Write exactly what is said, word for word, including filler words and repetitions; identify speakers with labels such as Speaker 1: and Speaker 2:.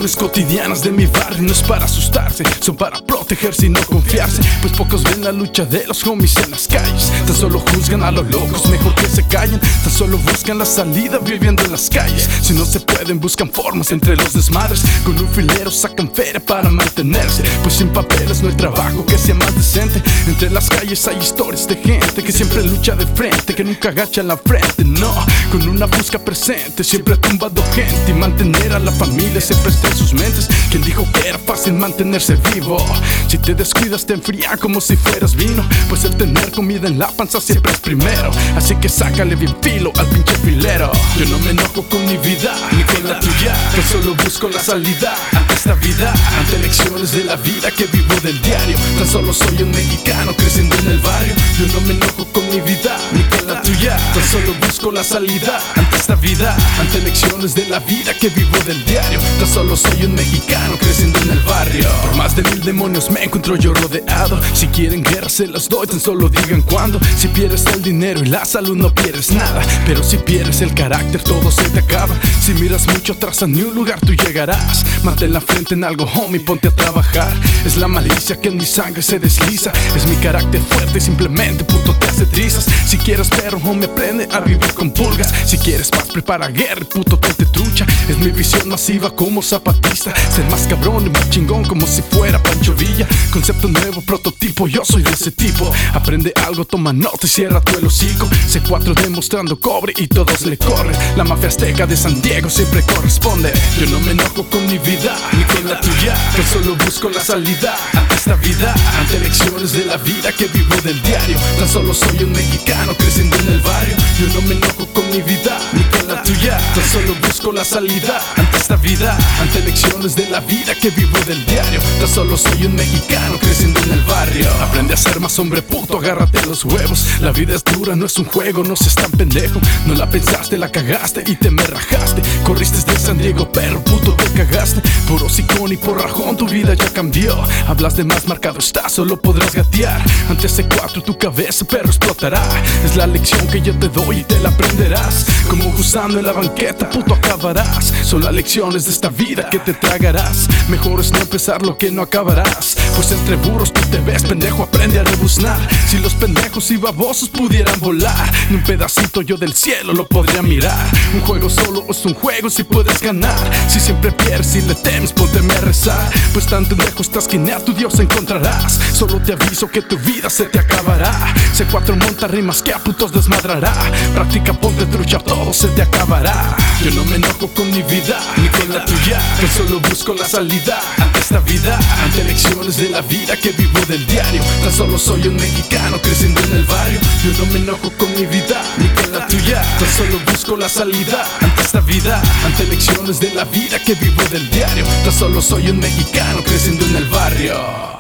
Speaker 1: lecciones cotidianas de mi barrio no es para asustarse, son para protegerse y no confiarse. Pues pocos ven la lucha de los homies en las calles. Tan solo juzgan a los locos, mejor que se callen. Tan solo buscan la salida viviendo en las calles. Si no se pueden, buscan formas entre los desmadres. Con un filero sacan feria para mantenerse. Pues sin papeles no hay trabajo que sea más decente. Entre las calles hay historias de gente que siempre lucha de frente, que nunca agacha la frente, no. Con una busca presente, siempre tumbando gente. Y mantener a la familia siempre está en sus mentes. Quien dijo que era fácil mantenerse vivo? Si te descuidas te enfría como si fueras vino. Pues el tener comida en la panza siempre es primero. Así que sácale bien filo al pinche filero. Yo no me enojo con mi vida, ni con la tuya. Yo solo busco la salida ante esta vida, ante lecciones de la vida que vivo del diario. Tan solo soy un mexicano creciendo en el barrio. Yo no me enojo con mi vida, ni con la tuya. Tan solo busco la salida ante esta vida, ante lecciones de la vida que vivo del diario. Tan solo soy un mexicano creciendo en el barrio. Por más de mil demonios me encuentro yo rodeado. Si quieren guerra se las doy, tan solo digan cuándo. Si pierdes el dinero y la salud no pierdes nada, pero si pierdes el carácter todo se te acaba. Si miras mucho atrás a ni un lugar tú llegarás. Mantén la frente en algo, homie, ponte a trabajar. Es la malicia que en mi sangre se desliza. Es mi carácter fuerte y simplemente puto te hace trizas. Si quieres perro, homie, aprende a vivir con pulgas. Si quieres paz, prepara guerra, puto te trucha. Es mi visión masiva como zapatista. Ser más cabrón y más chingón como si fuera Pancho Villa. Concepto nuevo, prototipo, yo soy de ese tipo. Aprende algo, toma nota y cierra tu el hocico. C cuatro demostrando cobre y todos le corren. La mafia azteca de San Diego siempre corresponde. Yo no me enojo con mi vida, ni con la tuya. Yo solo busco la salida ante esta vida, ante lecciones de la vida que vivo del diario. Tan solo soy un mexicano creciendo en el barrio. Yo no me enojo con mi vida, ni con la tuya. Tan solo busco la salida ante esta vida, ante lecciones de la vida que vivo del diario. Tan solo soy un mexicano creciendo en el barrio. Aprende a ser más hombre puto, agárrate los huevos. La vida es dura, no es un juego, no seas tan pendejo. No la pensaste, la cagaste y te me rajaste. Corriste de San Diego, pero puto te cagaste. Por hocicón y por rajón tu vida ya cambió. Hablas de más, marcado está, solo podrás gatear. Ante C cuatro tu cabeza perro explotará. Es la lección que yo te doy y te la aprenderás. Como gusano en la banqueta, puto acabarás. Son las lecciones de esta vida que te tragarás. Mejor es no empezar lo que no acabarás. Pues entre burros tú te ves pendejo, aprende a rebuznar. Si los pendejos y babosos pudieran volar, ni un pedacito yo del cielo lo podría mirar. Un juego solo es un juego si puedes ganar. Si siempre pierdes y le temes, pónteme a rezar. Pues tan pendejo estás que ni a tu Dios encontrarás. Solo te aviso que tu vida se te acabará. C cuatro monta rimas que a putos desmadrará. Practica, ponte trucha, todo se te acabará. Yo no me enojo con mi vida, ni con la tuya. Yo solo busco la salida ante esta vida, ante lecciones de la vida que vivo del diario. Tan solo soy un mexicano creciendo en el barrio. Yo no me enojo con mi vida, ni con la tuya. Tan solo busco la salida ante esta vida, ante lecciones de la vida que vivo del diario. Tan solo soy un mexicano creciendo en el barrio.